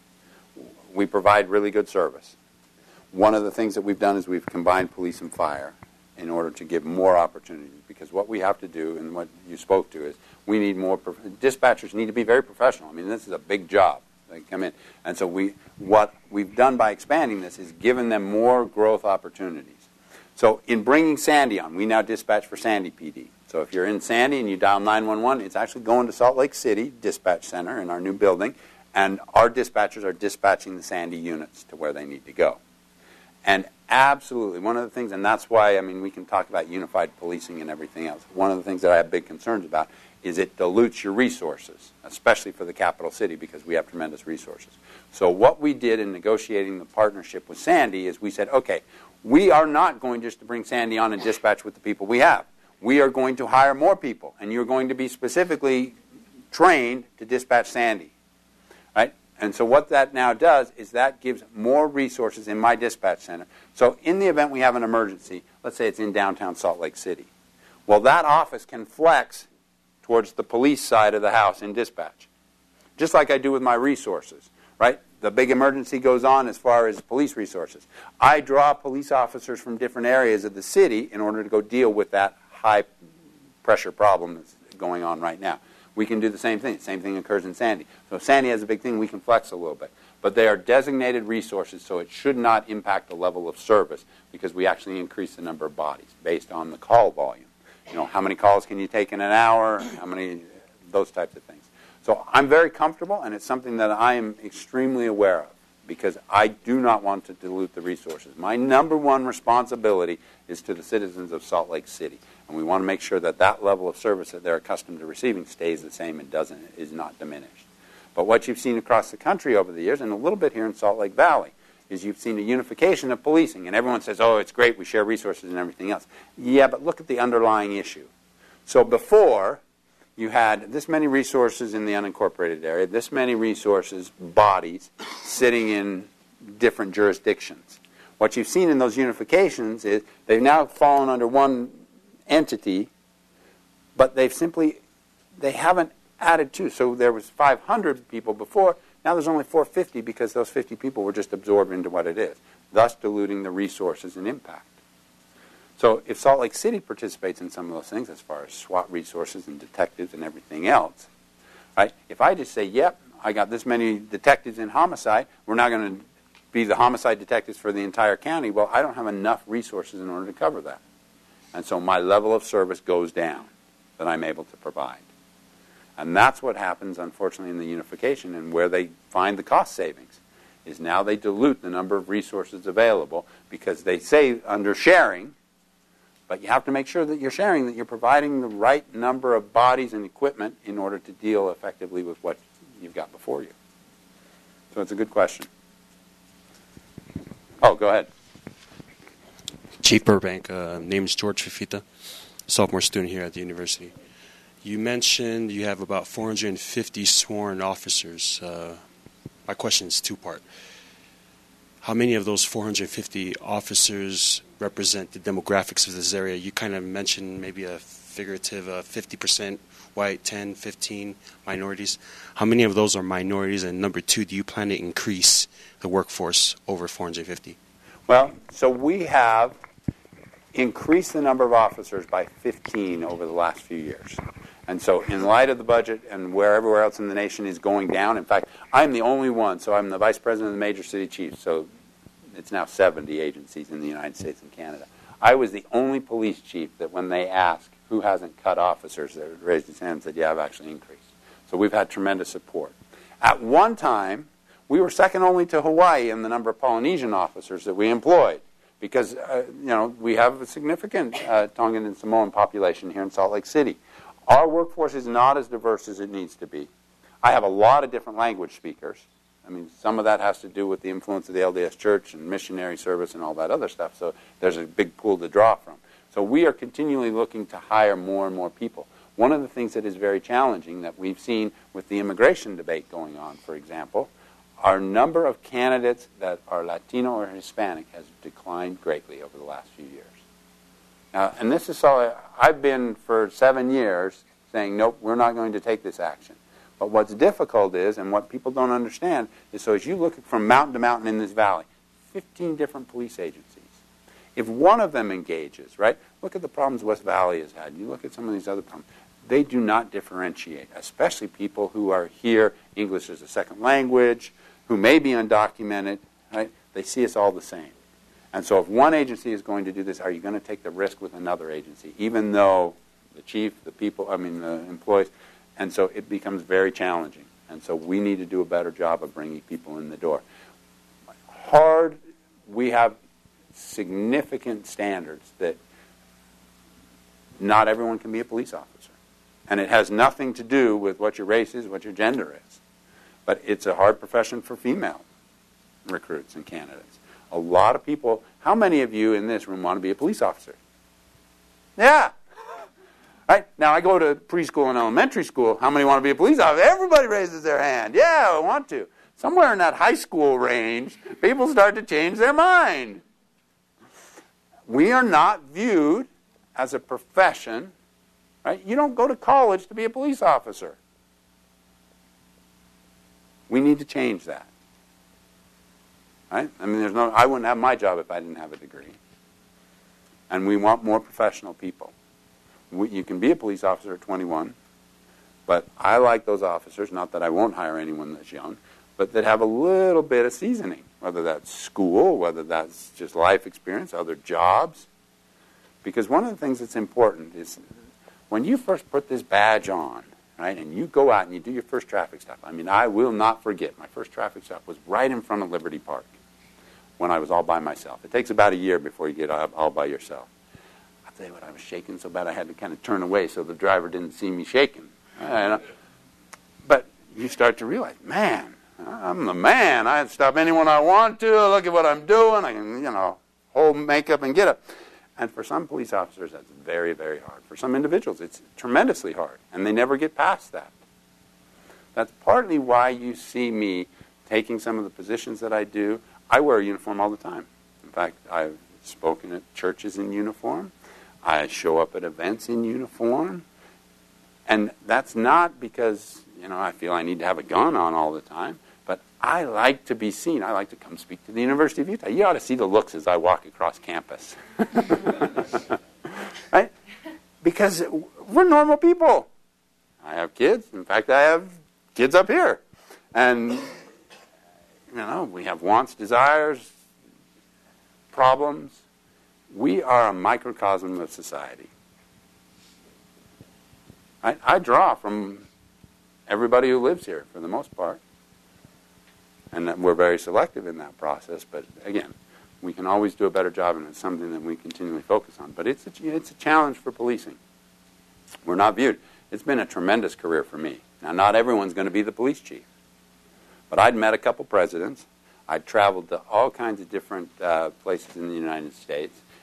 S2: We provide really good service. One of the things that we've done is we've combined police and fire in order to give more opportunities, because what we have to do, and what you spoke to, is we need more, prof- dispatchers need to be very professional. I mean, this is a big job. They come in. And so we, what we've done by expanding this is given them more growth opportunities. So in bringing Sandy on, we now dispatch for Sandy P D. So if you're in Sandy and you dial nine one one, it's actually going to Salt Lake City Dispatch Center in our new building, and our dispatchers are dispatching the Sandy units to where they need to go. And absolutely, one of the things, and that's why, I mean, we can talk about unified policing and everything else. One of the things that I have big concerns about is it dilutes your resources, especially for the capital city, because we have tremendous resources. So what we did in negotiating the partnership with Sandy is we said, okay, we are not going just to bring Sandy on and dispatch with the people we have. We are going to hire more people, and you're going to be specifically trained to dispatch Sandy. Right? And so what that now does is that gives more resources in my dispatch center. So in the event we have an emergency, let's say it's in downtown Salt Lake City, well, that office can flex towards the police side of the house in dispatch, just like I do with my resources, right? The big emergency goes on as far as police resources. I draw police officers from different areas of the city in order to go deal with that high-pressure problem that's going on right now. We can do the same thing. The same thing occurs in Sandy. So if Sandy has a big thing, we can flex a little bit. But they are designated resources, so it should not impact the level of service, because we actually increase the number of bodies based on the call volume. You know, how many calls can you take in an hour? How many, those types of things. So I'm very comfortable, and it's something that I am extremely aware of, because I do not want to dilute the resources. My number one responsibility is to the citizens of Salt Lake City, and we want to make sure that that level of service that they're accustomed to receiving stays the same and doesn't, is not diminished. But what you've seen across the country over the years, and a little bit here in Salt Lake Valley, is you've seen a unification of policing, and everyone says, oh, it's great, we share resources and everything else. Yeah, but look at the underlying issue. So before, you had this many resources in the unincorporated area, this many resources, bodies, sitting in different jurisdictions. What you've seen in those unifications is they've now fallen under one entity, but they've simply, they haven't added to. So there was five hundred people before, now there's only four hundred fifty, because those fifty people were just absorbed into what it is, thus diluting the resources and impact. So if Salt Lake City participates in some of those things, as far as SWAT resources and detectives and everything else, right? If I just say, yep, I got this many detectives in homicide, we're not going to be the homicide detectives for the entire county, well, I don't have enough resources in order to cover that. And so my level of service goes down that I'm able to provide. And that's what happens, unfortunately, in the unification, and where they find the cost savings, is now they dilute the number of resources available, because they say under sharing, but you have to make sure that you're sharing, that you're providing the right number of bodies and equipment in order to deal effectively with what you've got before you. So it's a good question. Oh, go ahead.
S10: Chief Burbank. Uh, name is George Fifita, sophomore student here at the university. You mentioned you have about four hundred fifty sworn officers. Uh, my question is two-part. How many of those four hundred fifty officers represent the demographics of this area? You kind of mentioned maybe a figurative uh, fifty percent white, ten, fifteen minorities. How many of those are minorities? And number two, do you plan to increase the workforce over four hundred fifty?
S2: Well, so we have increased the number of officers by fifteen over the last few years. And so in light of the budget and where everywhere else in the nation is going down, in fact, I'm the only one, so I'm the vice president of the major city chiefs, so it's now seventy agencies in the United States and Canada. I was the only police chief that when they asked who hasn't cut officers, they raised his hand and said, yeah, I've actually increased. So we've had tremendous support. At one time, we were second only to Hawaii in the number of Polynesian officers that we employed because, uh, you know, we have a significant uh, Tongan and Samoan population here in Salt Lake City. Our workforce is not as diverse as it needs to be. I have a lot of different language speakers. I mean, some of that has to do with the influence of the L D S Church and missionary service and all that other stuff, so there's a big pool to draw from. So we are continually looking to hire more and more people. One of the things that is very challenging that we've seen with the immigration debate going on, for example, our number of candidates that are Latino or Hispanic has declined greatly over the last few years. Now, and this is all, I've been for seven years saying, nope, we're not going to take this action. But what's difficult is, and what people don't understand, is so as you look from mountain to mountain in this valley, fifteen different police agencies. If one of them engages, right, look at the problems West Valley has had. You look at some of these other problems. They do not differentiate, especially people who are here, English as a second language, who may be undocumented, right? They see us all the same. And so if one agency is going to do this, are you going to take the risk with another agency, even though the chief, the people, I mean the employees, and so it becomes very challenging. And so we need to do a better job of bringing people in the door. Hard, we have significant standards that not everyone can be a police officer. And it has nothing to do with what your race is, what your gender is. But it's a hard profession for female recruits and candidates. A lot of people, how many of you in this room want to be a police officer? Yeah. Right? Now, I go to preschool and elementary school. How many want to be a police officer? Everybody raises their hand. Yeah, I want to. Somewhere in that high school range, people start to change their mind. We are not viewed as a profession. Right? You don't go to college to be a police officer. We need to change that. Right? I mean, there's no. I wouldn't have my job if I didn't have a degree. And we want more professional people. We, you can be a police officer at twenty-one, but I like those officers, not that I won't hire anyone that's young, but that have a little bit of seasoning, whether that's school, whether that's just life experience, other jobs. Because one of the things that's important is when you first put this badge on, right, and you go out and you do your first traffic stop. I mean, I will not forget, my first traffic stop was right in front of Liberty Park when I was all by myself. It takes about a year before you get all by yourself. I'll tell you what, I was shaking so bad I had to kind of turn away so the driver didn't see me shaking. Uh, but you start to realize, man, I'm the man. I can stop anyone I want to. Look at what I'm doing. I can, you know, hold makeup and get up. And for some police officers, that's very, very hard. For some individuals, it's tremendously hard, and they never get past that. That's partly why you see me taking some of the positions that I do. I wear a uniform all the time. In fact, I've spoken at churches in uniform. I show up at events in uniform. And that's not because, you know, I feel I need to have a gun on all the time, but I like to be seen. I like to come speak to the University of Utah. You ought to see the looks as I walk across campus. Right? Because we're normal people. I have kids. In fact, I have kids up here. And, you know, we have wants, desires, problems. We are a microcosm of society. I, I draw from everybody who lives here, for the most part. And that we're very selective in that process. But, again, we can always do a better job, and it's something that we continually focus on. But it's a, it's a challenge for policing. We're not viewed. It's been a tremendous career for me. Now, not everyone's going to be the police chief. But I'd met a couple presidents. I'd traveled to all kinds of different uh, places in the United States.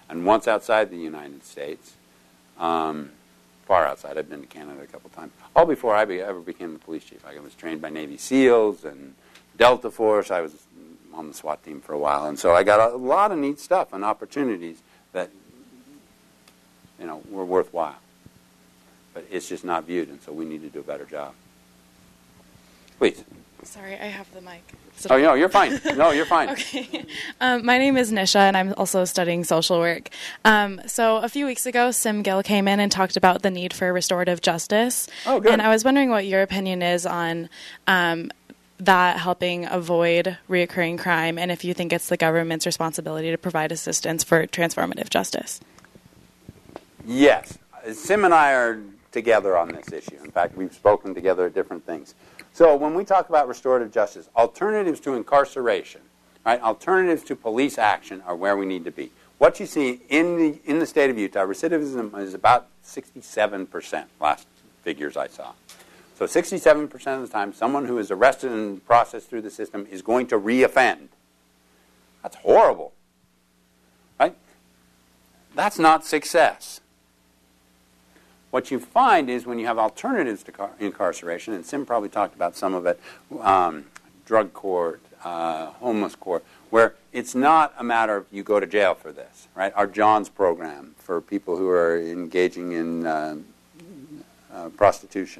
S2: and once outside the United States, um, far outside. I've been to Canada a couple times. All before I be, ever became a police chief. I was trained by Navy SEALs and Delta Force. I was on the SWAT team for a while, and so I got a lot of neat stuff and opportunities that, you know, were worthwhile. But it's just not viewed, and so we need to do a better job. Please.
S11: Sorry, I have the mic.
S2: Oh, no, you're fine. No, you're fine.
S11: Okay. Um, my name is Nisha, and I'm also studying social work. Um, so a few weeks ago, Sim Gill came in and talked about the need for restorative justice.
S2: Oh, good.
S11: And I was wondering what your opinion is on um, that helping avoid reoccurring crime, and if you think it's the government's responsibility to provide assistance for transformative justice.
S2: Yes. Sim and I are together on this issue. In fact, we've spoken together at different things. So when we talk about restorative justice, alternatives to incarceration, right, alternatives to police action are where we need to be. What you see in the in the state of Utah, recidivism is about sixty-seven percent, last figures I saw. So sixty-seven percent of the time, someone who is arrested and processed through the system is going to reoffend. That's horrible, right? That's not success. What you find is when you have alternatives to car- incarceration, and Sim probably talked about some of it, um, drug court, uh, homeless court, where it's not a matter of you go to jail for this, right? Our John's program for people who are engaging in uh, uh, prostitution.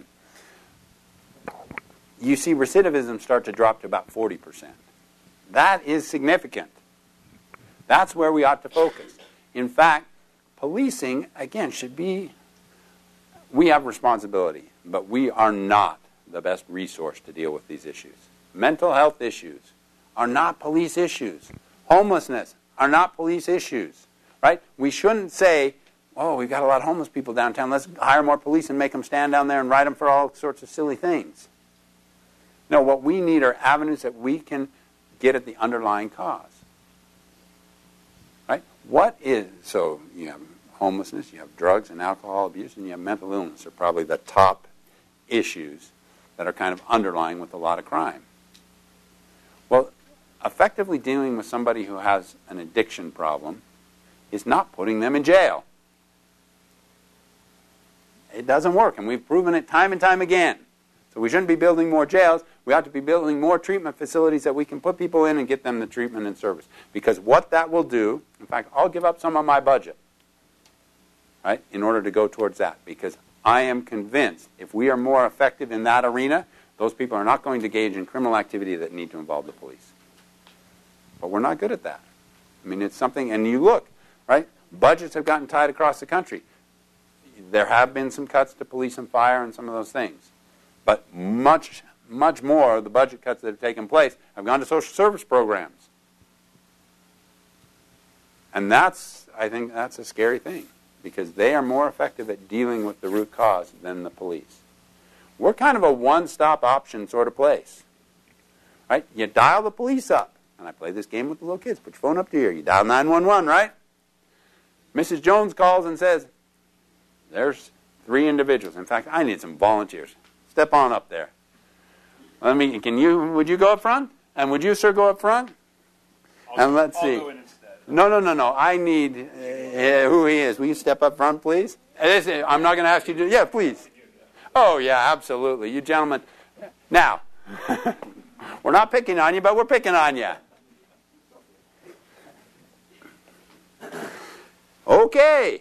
S2: You see recidivism start to drop to about forty percent. That is significant. That's where we ought to focus. In fact, policing, again, should be... We have responsibility, but we are not the best resource to deal with these issues. Mental health issues are not police issues. Homelessness are not police issues, right? We shouldn't say, oh, we've got a lot of homeless people downtown. Let's hire more police and make them stand down there and write them for all sorts of silly things. No, what we need are avenues that we can get at the underlying cause, right? What is, so you have homelessness, you have drugs and alcohol abuse, and you have mental illness are probably the top issues that are kind of underlying with a lot of crime. Well, effectively dealing with somebody who has an addiction problem is not putting them in jail. It doesn't work, and we've proven it time and time again. So we shouldn't be building more jails. We ought to be building more treatment facilities that we can put people in and get them the treatment and service. Because what that will do, in fact, I'll give up some of my budget, right, in order to go towards that, because I am convinced if we are more effective in that arena, those people are not going to engage in criminal activity that need to involve the police. But we're not good at that. I mean, it's something, and you look, right, budgets have gotten tight across the country. There have been some cuts to police and fire and some of those things. But much, much more of the budget cuts that have taken place have gone to social service programs. And that's, I think, that's a scary thing, because they are more effective at dealing with the root cause than the police. We're kind of a one-stop option sort of place, right? You dial the police up, and I play this game with the little kids. Put your phone up to your ear. You dial nine one one, right? Missus Jones calls and says, there's three individuals. In fact, I need some volunteers. Step on up there. Let me. Can you? Would you go up front? And would you, sir, go up front?
S3: I'll,
S2: and let's
S3: I'll
S2: see.
S3: Go in instead.
S2: No, no, no, no. I need uh, who he is. Will you step up front, please? Listen, I'm not going to ask you to. Yeah, please. Oh, yeah, absolutely. You gentlemen. Now, we're not picking on you, but we're picking on you. Okay.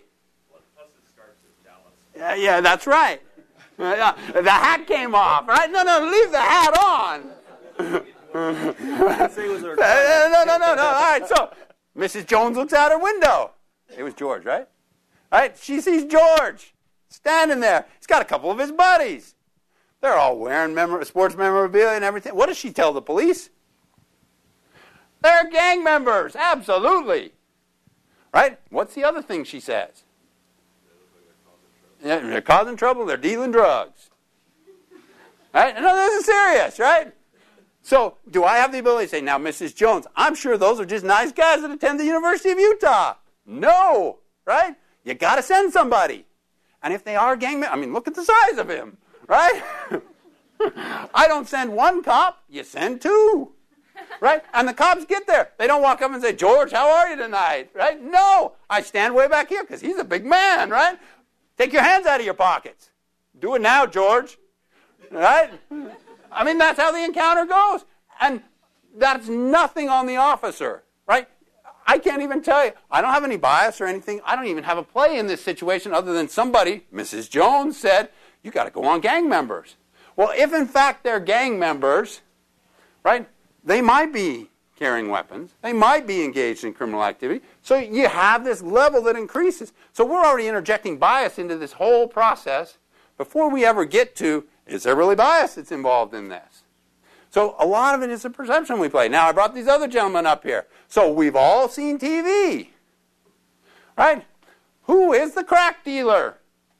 S2: Yeah, yeah, that's right. Uh, the hat came off, right? No, no, leave the hat on. no, no, no, no, no. All right, so Missus Jones looks out her window. It was George, right? All right, she sees George standing there. He's got a couple of his buddies. They're all wearing memor- sports memorabilia and everything. What does she tell the police? They're gang members, absolutely. Right? What's the other thing she says? Yeah, they're causing trouble. They're dealing drugs. Right? No, this is serious, right? So, do I have the ability to say, now, Missus Jones, I'm sure those are just nice guys that attend the University of Utah. No, right? You got to send somebody. And if they are gang members, I mean, look at the size of him, right? I don't send one cop. You send two, right? And the cops get there. They don't walk up and say, George, how are you tonight? Right? No. I stand way back here because he's a big man, right? Take your hands out of your pockets. Do it now, George. Right? I mean, that's how the encounter goes. And that's nothing on the officer, right? I can't even tell you. I don't have any bias or anything. I don't even have a play in this situation other than somebody, Missus Jones, said, you got to go on gang members. Well, if in fact they're gang members, right, they might be carrying weapons. They might be engaged in criminal activity. So you have this level that increases. So we're already interjecting bias into this whole process before we ever get to, is there really bias that's involved in this? So a lot of it is a perception we play. Now, I brought these other gentlemen up here. So we've all seen T V, right? Who is the crack dealer?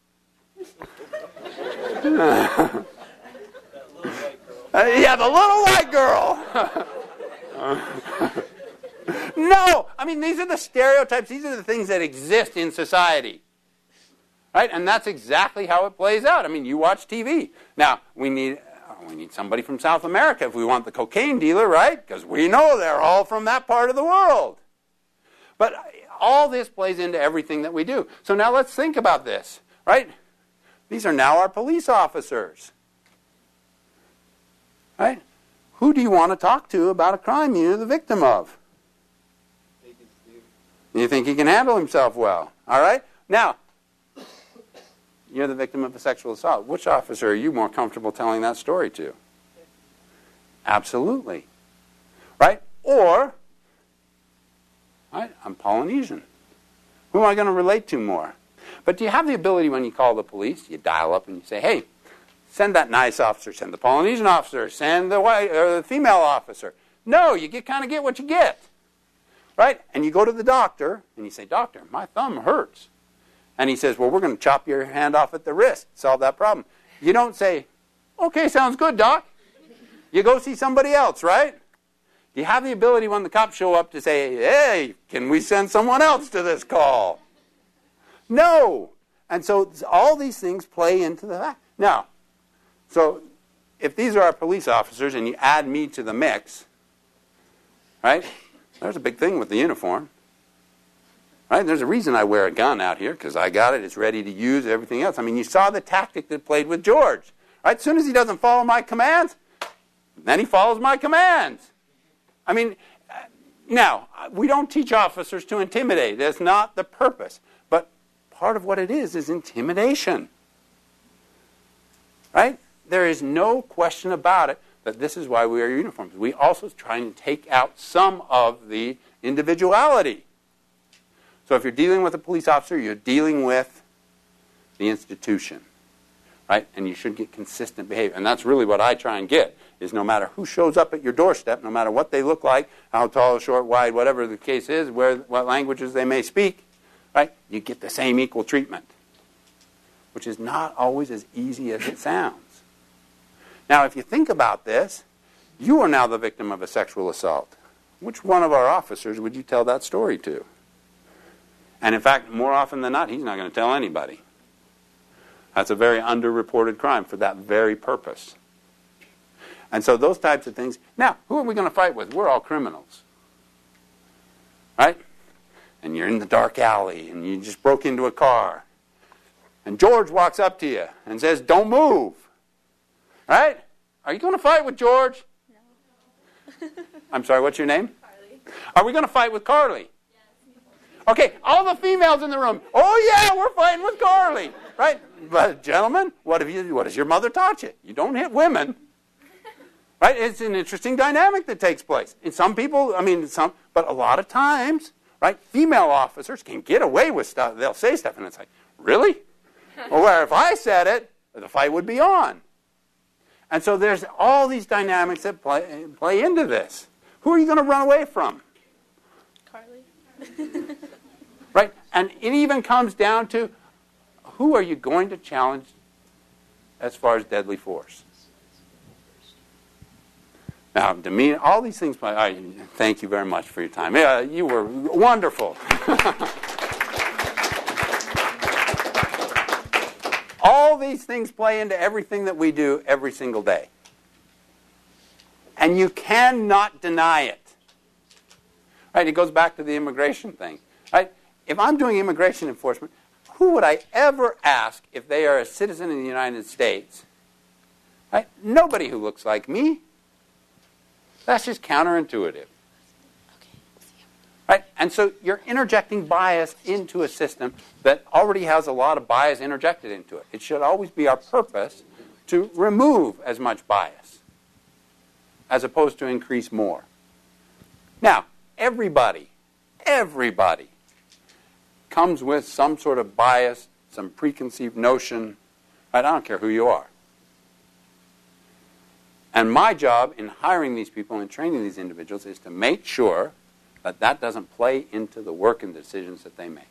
S2: uh, yeah, the little white girl. No, I mean, these are the stereotypes. These are the things that exist in society. Right? And that's exactly how it plays out. I mean, you watch T V. Now, we need... We need somebody from South America if we want the cocaine dealer, right? Because we know they're all from that part of the world. But all this plays into everything that we do. So now let's think about this, right? These are now our police officers. Right? Who do you want to talk to about a crime you're the victim of? You think he can handle himself well. All right? Now, you're the victim of a sexual assault. Which officer are you more comfortable telling that story to? Absolutely. Right? Or, right, I'm Polynesian. Who am I going to relate to more? But do you have the ability when you call the police, you dial up and you say, hey, send that nice officer, send the Polynesian officer, send the white or the female officer. No, you get kind of get what you get. Right? And you go to the doctor and you say, doctor, my thumb hurts. And he says, well, we're going to chop your hand off at the wrist, solve that problem. You don't say, okay, sounds good, doc. You go see somebody else, right? Do you have the ability when the cops show up to say, hey, can we send someone else to this call? No. And so all these things play into the fact. Now, so if these are our police officers and you add me to the mix, right, there's a big thing with the uniform. Right? There's a reason I wear a gun out here, because I got it, it's ready to use, everything else. I mean, you saw the tactic that played with George. Right? As soon as he doesn't follow my commands, then he follows my commands. I mean, now, we don't teach officers to intimidate. That's not the purpose. But part of what it is is intimidation. Right? There is no question about it that this is why we wear uniforms. We also try and take out some of the individuality. So if you're dealing with a police officer, you're dealing with the institution, right? And you should get consistent behavior. And that's really what I try and get, is no matter who shows up at your doorstep, no matter what they look like, how tall, short, wide, whatever the case is, where what languages they may speak, right? You get the same equal treatment, which is not always as easy as it sounds. Now, if you think about this, you are now the victim of a sexual assault. Which one of our officers would you tell that story to? And in fact, more often than not, he's not going to tell anybody. That's a very underreported crime for that very purpose. And so those types of things. Now, who are we going to fight with? We're all criminals. Right? And you're in the dark alley, and you just broke into a car. And George walks up to you and says, don't move. Right? Are you going to fight with George? No. I'm sorry, what's your name? Carly. Are we going to fight with Carly? Okay, all the females in the room, oh yeah, we're fighting with Carly, right? But gentlemen, what have you? What has your mother taught you? You don't hit women, right? It's an interesting dynamic that takes place. And some people, I mean, some, but a lot of times, right? Female officers can get away with stuff. They'll say stuff, and it's like, really? Well, where if I said it, the fight would be on. And so there's all these dynamics that play play into this. Who are you going to run away from? Carly. Right? And it even comes down to, who are you going to challenge as far as deadly force? Now, demeanor, all these things, I thank you very much for your time. Yeah, you were wonderful. All these things play into everything that we do every single day. And you cannot deny it. Right? It goes back to the immigration thing. Right? If I'm doing immigration enforcement, who would I ever ask if they are a citizen of the United States? Right? Nobody who looks like me. That's just counterintuitive. Right? And so you're interjecting bias into a system that already has a lot of bias interjected into it. It should always be our purpose to remove as much bias as opposed to increase more. Now, everybody, everybody comes with some sort of bias, some preconceived notion. Right? I don't care who you are. And my job in hiring these people and training these individuals is to make sure that that doesn't play into the work and decisions that they make.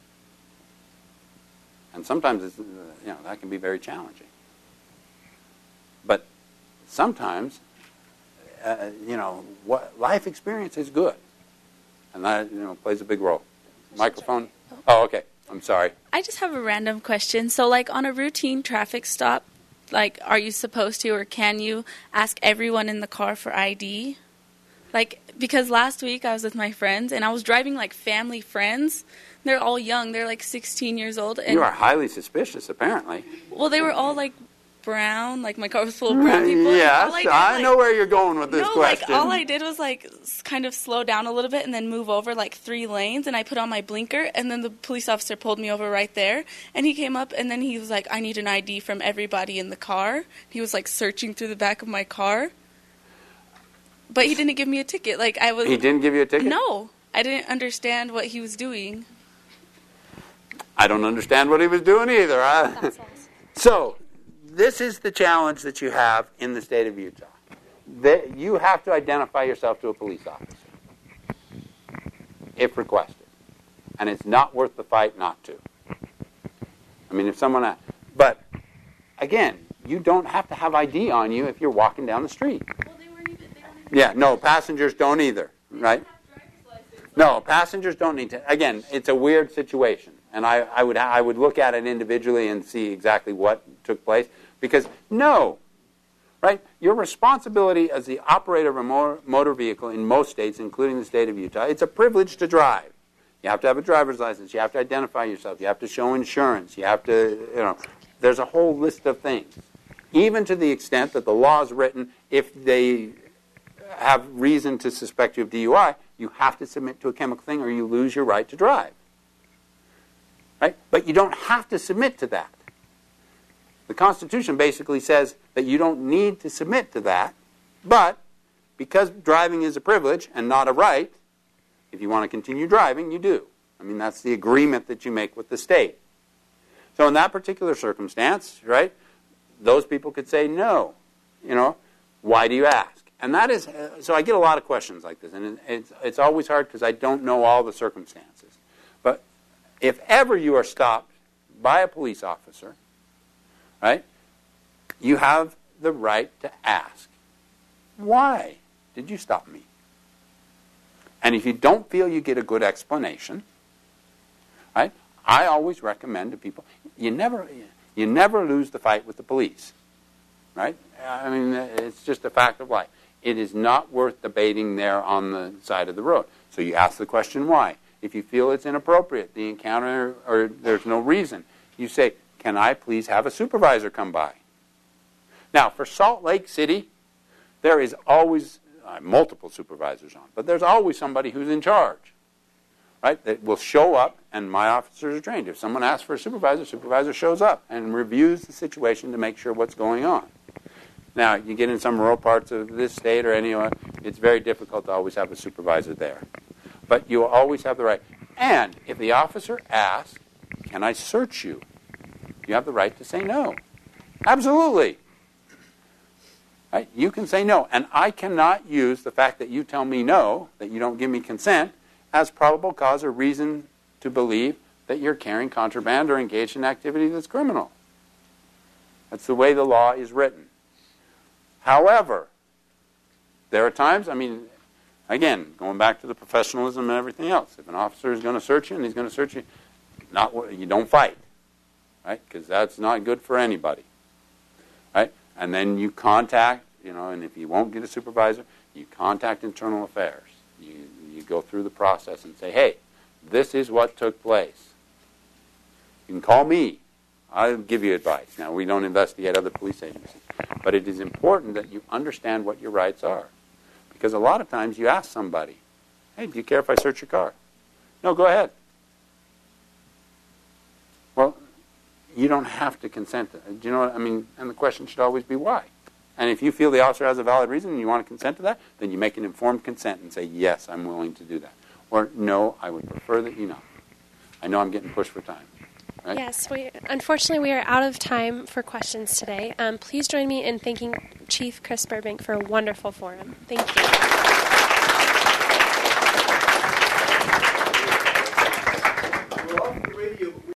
S2: And sometimes it's, you know, that can be very challenging. But sometimes, uh, you know, what life experience is good, and that, you know, plays a big role. Microphone. Oh, okay. I'm sorry.
S12: I just have a random question. So, like, on a routine traffic stop, like, are you supposed to or can you ask everyone in the car for I D? Like, because last week I was with my friends, and I was driving, like, family friends. They're all young. They're, like, sixteen years old. And
S2: you are highly suspicious, apparently.
S12: Well, they were all, like, brown. Like, my car was full of brown people.
S2: Yes,
S12: I, did,
S2: I
S12: like,
S2: know where you're going with this
S12: no,
S2: question.
S12: Like, all I did was, like, kind of slow down a little bit and then move over, like, three lanes, and I put on my blinker, and then the police officer pulled me over right there, and he came up, and then he was like, I need an I D from everybody in the car. He was, like, searching through the back of my car. But he didn't give me a ticket. Like, I was.
S2: He didn't give you a ticket?
S12: No. I didn't understand what he was doing.
S2: I don't understand what he was doing either. I, so, this is the challenge that you have in the state of Utah. That you have to identify yourself to a police officer, if requested. And it's not worth the fight not to. I mean, if someone... But, again, you don't have to have I D on you if you're walking down the street.
S12: Well, they weren't even... They weren't even
S2: Yeah, no, passengers don't either, right? No, passengers don't need to. Again, it's a weird situation, and I, I would I would look at it individually and see exactly what took place. Because no, right? Your responsibility as the operator of a motor, motor vehicle in most states, including the state of Utah, it's a privilege to drive. You have to have a driver's license. You have to identify yourself. You have to show insurance. You have to, you know, there's a whole list of things. Even to the extent that the law is written, if they have reason to suspect you of D U I, you have to submit to a chemical thing or you lose your right to drive. Right? But you don't have to submit to that. The Constitution basically says that you don't need to submit to that, but because driving is a privilege and not a right, if you want to continue driving, you do. I mean, that's the agreement that you make with the state. So in that particular circumstance, right, those people could say no. You know, why do you ask? And that is, uh, so I get a lot of questions like this, and it, it's, it's always hard because I don't know all the circumstances. But if ever you are stopped by a police officer, right, you have the right to ask, why did you stop me? And if you don't feel you get a good explanation, right, I always recommend to people, you never, you never lose the fight with the police, right? I mean, it's just a fact of life. It is not worth debating there on the side of the road. So you ask the question, why? If you feel it's inappropriate, the encounter, or there's no reason, you say, can I please have a supervisor come by? Now, for Salt Lake City, there is always uh, multiple supervisors on, but there's always somebody who's in charge, right? That will show up, and my officers are trained. If someone asks for a supervisor, supervisor shows up and reviews the situation to make sure what's going on. Now, you get in some rural parts of this state or anywhere, it's very difficult to always have a supervisor there. But you will always have the right. And if the officer asks, can I search you? You have the right to say no. Absolutely. Right? You can say no. And I cannot use the fact that you tell me no, that you don't give me consent, as probable cause or reason to believe that you're carrying contraband or engaged in activity that's criminal. That's the way the law is written. However, there are times, I mean, again, going back to the professionalism and everything else, if an officer is going to search you and he's going to search you, not you don't fight, right? Because that's not good for anybody, right? And then you contact, you know, and if you won't get a supervisor, you contact Internal Affairs. You, you go through the process and say, hey, this is what took place. You can call me. I'll give you advice. Now, we don't investigate other police agencies. But it is important that you understand what your rights are. Because a lot of times you ask somebody, hey, do you care if I search your car? No, go ahead. Well, you don't have to consent to it. Do you know what I mean? And the question should always be why. And if you feel the officer has a valid reason and you want to consent to that, then you make an informed consent and say, yes, I'm willing to do that. Or, no, I would prefer that you know. I know I'm getting pushed for time. Right?
S1: Yes, we, unfortunately we are out of time for questions today. Um, please join me in thanking Chief Chris Burbank for a wonderful forum. Thank you.